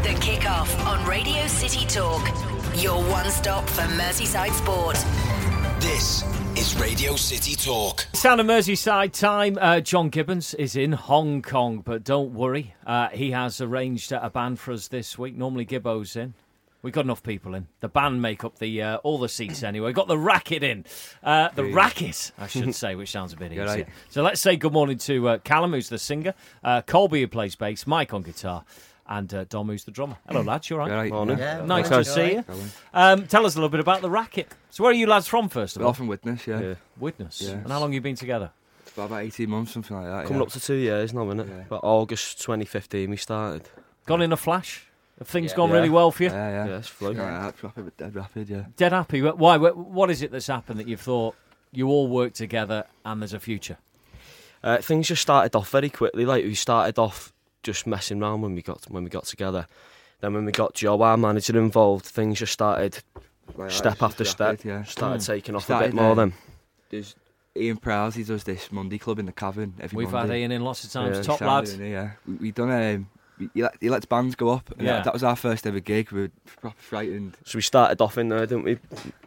The Kick-Off on Radio City Talk. Your one-stop for Merseyside sport. This is Radio City Talk. Sound of Merseyside time. John Gibbons is in Hong Kong, but don't worry. He has arranged a band for us this week. Normally Gibbo's in. We've got enough people in. The band make up the all the seats anyway. We've got the racket in. The racket, I should say, which sounds a bit easier. Right. So let's say good morning to Callum, who's the singer, Colby, who plays bass, Mike on guitar, and Dom, who's the drummer. Hello, lads. You all right? Morning. Yeah, nice to see you. Tell us a little bit about the racket. So where are you lads from, first of all? We're all from Widnes, yeah. Widnes? Yeah. And how long have you been together? It's about 18 months, something like that. Coming up to 2 years now, isn't it? Yeah. About August 2015 we started. Gone in a flash? Have things gone really well for you? Yeah. Yeah, it's flown. Dead rapid, yeah. Dead happy? Why? What is it that's happened that you've thought you all work together and there's a future? Things just started off very quickly. Like, we started off just messing around when we got together. Then when we got Joe, our manager, involved, things just started step after step. Started taking off a bit more then. There's Ian Prowse, he does this Monday club in the Cavern every Monday. We've had Ian in lots of times. Yeah, Top lad. Yeah, we done he lets bands go up. And that was our first ever gig. We were proper frightened. So we started off in there, didn't we?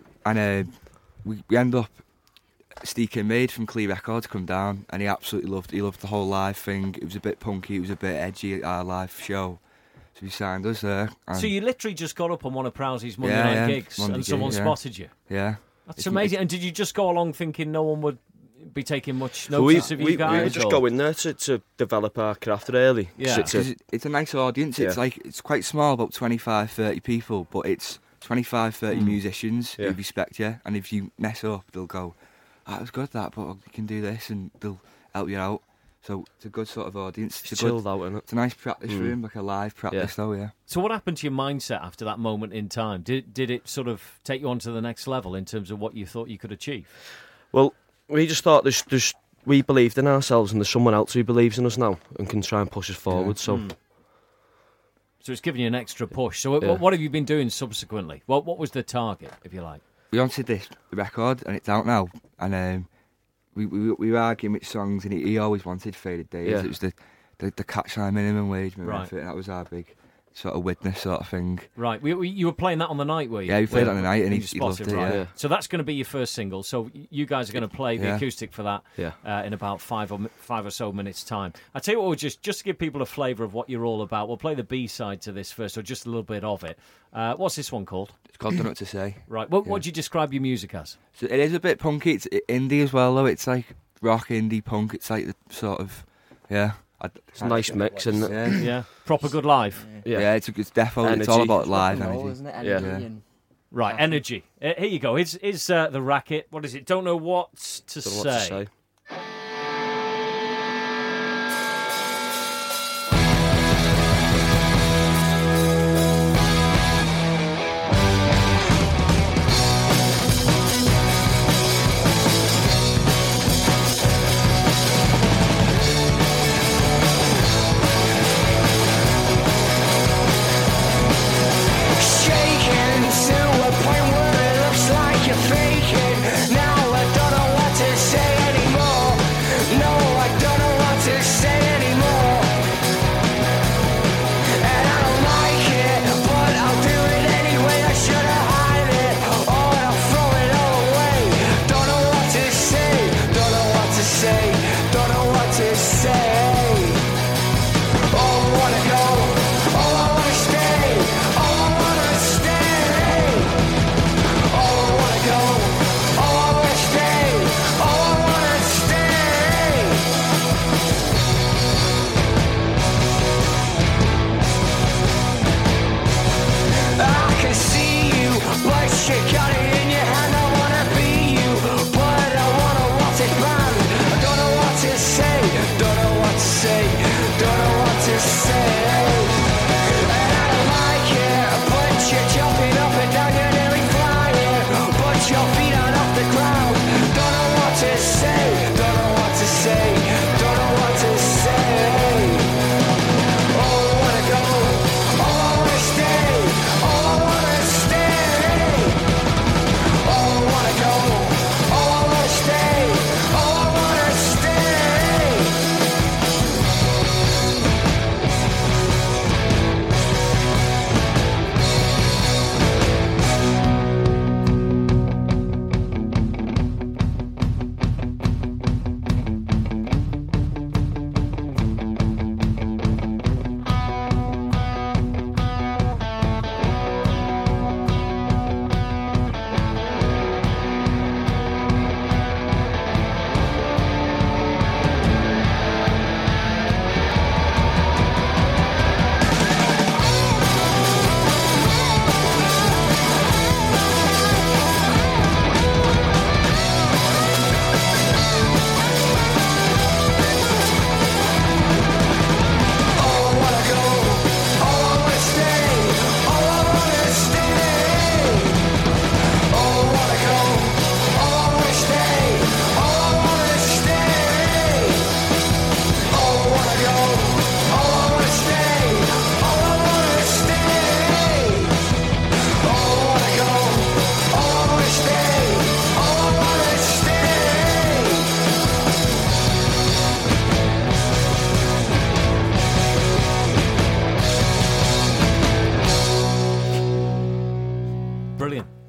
And we ended up. Steve Kinmaid from Clee Records come down, and he absolutely loved the whole live thing. It was a bit punky, it was a bit edgy, our live show. So he signed us there. So you literally just got up on one of Prowse's Monday night gigs and someone spotted you? Yeah. That's amazing. And did you just go along thinking no one would be taking much notice of you guys? We just go in there to develop our craft really. Yeah. It's a nice audience. It's it's quite small, about 25, 30 people, but it's 25, 30 musicians who respect you. And if you mess up, they'll go, it was good that, but you can do this, and they'll help you out. So it's a good sort of audience. It's chilled out, isn't it? It's a nice practice room, like a live practice though, yeah. So what happened to your mindset after that moment in time? Did it sort of take you on to the next level in terms of what you thought you could achieve? Well, we just thought we believed in ourselves, and there's someone else who believes in us now and can try and push us forward. So it's given you an extra push. So what have you been doing subsequently? What was the target, if you like? We wanted this record, and it's out now. And we were arguing which songs, and he always wanted Faded Days. Yeah. It was the Catchline Minimum Wage movement. Right. That was our big sort of Widnes sort of thing. Right. You were playing that on the night, were you? Yeah, we played it on the night, and he loved it. Right. Yeah. So that's going to be your first single. So you guys are going to play the acoustic for that in about five or so minutes' time. I tell you what, just to give people a flavour of what you're all about, we'll play the B-side to this first, or just a little bit of it. What's this one called? It's called Don't Know What to Say. Right. What do you describe your music as? So it is a bit punky. It's indie as well, though. It's like rock, indie, punk. It's like the sort of it's a nice mix, isn't it? Yeah. Proper good live. Yeah, it's definitely. It's all about live energy. Isn't it? Energy and right, energy. Here you go. Is the racket? What is it? Don't know what to say. Faking. Now I don't know what to say anymore.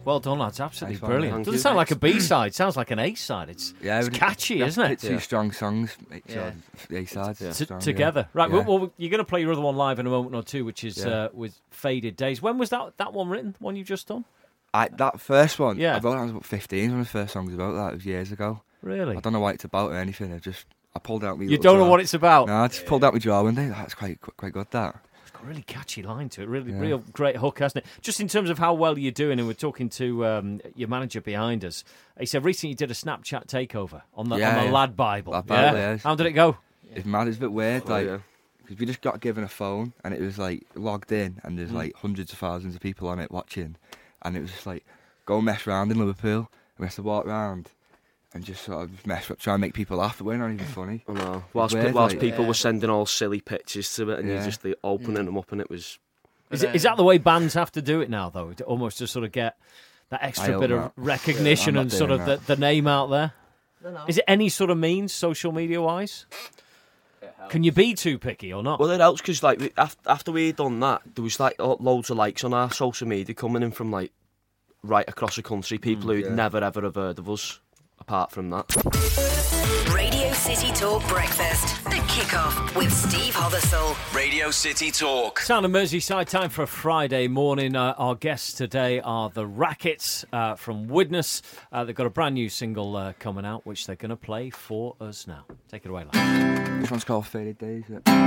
Well done, lads. Absolutely Nice one, brilliant. thank Doesn't you. sound like a B-side. Sounds like an A-side. It's catchy, isn't it? Two strong songs, the A-sides Together. Right, Yeah. well, you're going to play your other one live in a moment or two, which is with Faded Days. When was that one written, the one you've just done? That first one, Yeah. I wrote when I was about 15, one of the first songs about that. It was years ago. Really? I don't know what it's about or anything. I pulled out my You don't know what it's about? No, I just pulled out my drawer one day. That's quite good, that. It's got a really catchy line to it. Real great hook, hasn't it? Just in terms of how well you're doing, and we're talking to your manager behind us. He said recently you did a Snapchat takeover on the Lad Bible. Lad Bible, yeah. How did it go? It's mad. It's a bit weird, yeah. because we just got given a phone and it was like logged in and there's like hundreds of thousands of people on it watching, and it was just like go mess around in Liverpool. And we have to walk around and just sort of mess up, try and make people laugh. It weren't even funny. I know. Whilst people were sending all silly pictures to it, and you just opening them up, and it was. Is that the way bands have to do it now, though? To almost to sort of get that extra bit of recognition and sort of the name out there? No. Is it any sort of means, social media-wise? Can you be too picky or not? Well, it helps because like after we'd done that, there was like loads of likes on our social media coming in from like right across the country, people who'd never ever have heard of us. Apart from that. Radio City Talk Breakfast. The Kickoff with Steve Hothersall. Radio City Talk. Sound of Merseyside time for a Friday morning. Our guests today are the Rackets from Widnes. They've got a brand new single coming out, which they're going to play for us now. Take it away, lads. This one's called Faded Days.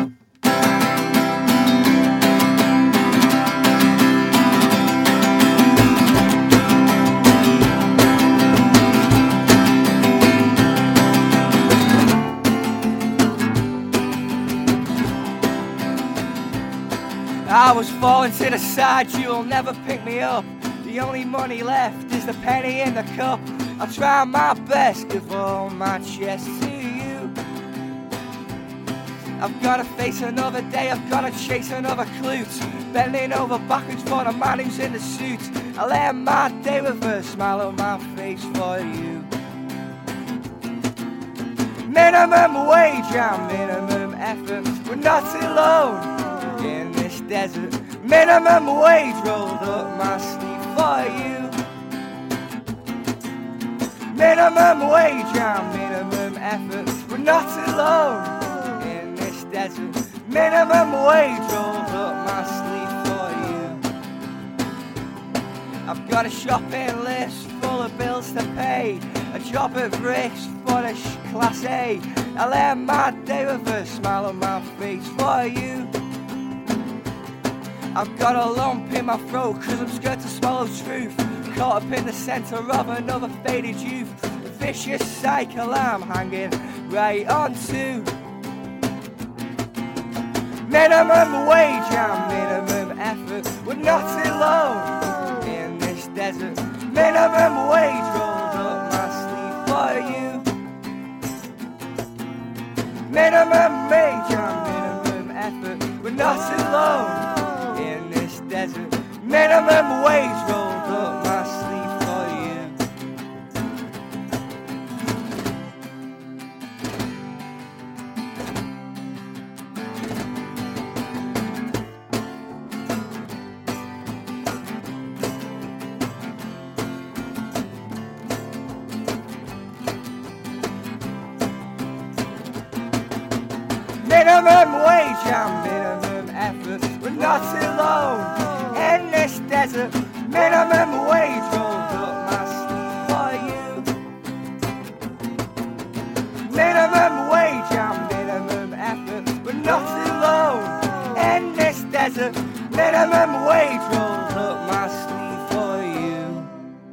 I was falling to the side, you'll never pick me up. The only money left is the penny in the cup. I'll try my best, give all my chest to you. I've gotta face another day, I've gotta chase another clue. Bending over backwards for the man who's in the suit. I'll end my day with a smile on my face for you. Minimum wage and minimum effort, we're not alone in this desert. Minimum wage rolled up my sleeve for you. Minimum wage and minimum effort, we're not alone in this desert. Minimum wage rolled up my sleeve for you. I've got a shopping list full of bills to pay, a job at Bricks for a Class A. I'll end my day with a smile on my face for you. I've got a lump in my throat cause I'm scared to swallow truth. Caught up in the centre of another faded youth. A vicious cycle I'm hanging right onto. Minimum wage and minimum effort, we're not alone in this desert. Minimum wage rolled up my sleeve for you. Minimum wage and minimum effort, we're not alone in this desert. Minimum wage rolled up my sleeve for you. Minimum wage and minimum effort, we're not alone in this desert. Minimum wage rolled up my sleeve for you. Minimum wage and minimum effort, we're not alone in this desert. Minimum wage rolled up my sleeve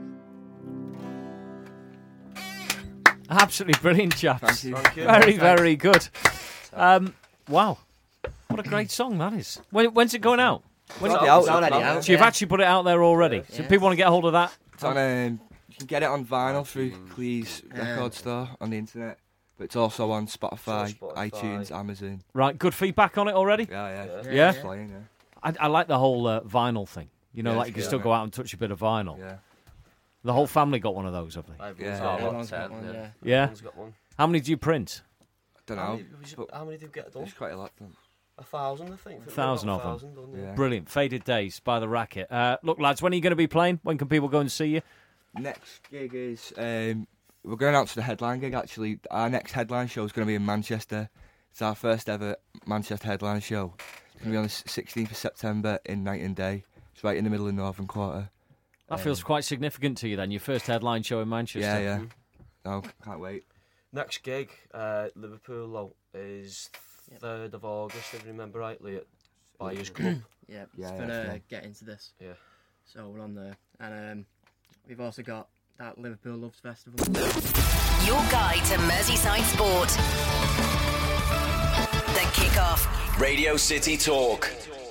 for you. Absolutely brilliant, chaps. Thank you. Very, very good. Wow. What a great song that is. When's it going out? When's It's already out. So you've actually put it out there already. So people want to get a hold of that. It's on, you can get it on vinyl through Cleese record store on the internet, but it's also on Spotify, iTunes, Amazon. Right, good feedback on it already? Yeah. Yeah? It's flying, yeah. I like the whole vinyl thing. You know, Yeah, like you can it's still good, go out and touch a bit of vinyl. Yeah. The whole family got one of those, have they? Yeah. Everyone's got one, yeah. Yeah? Everyone's got one. How many do you print? Don't How know. many, but how many did you get done? there's quite a lot of them. 1,000, I think. 1,000 of them. Yeah. Brilliant. Faded Days by The Racket. Look, lads, when are you going to be playing? When can people go and see you? Next gig is... we're going out to the headline gig, actually. Our next headline show is going to be in Manchester. It's our first ever Manchester headline show. It's going to be on the 16th of September in Night and Day. It's right in the middle of Northern Quarter. That feels quite significant to you then, your first headline show in Manchester. Yeah. No, can't wait. Next gig, Liverpool, is 3rd of August, if I remember rightly, at Buyers Club. Yeah, it's gonna get into this. Yeah. So we're on there. And we've also got that Liverpool Loves Festival. Your guide to Merseyside sport. The Kickoff. Radio City Talk.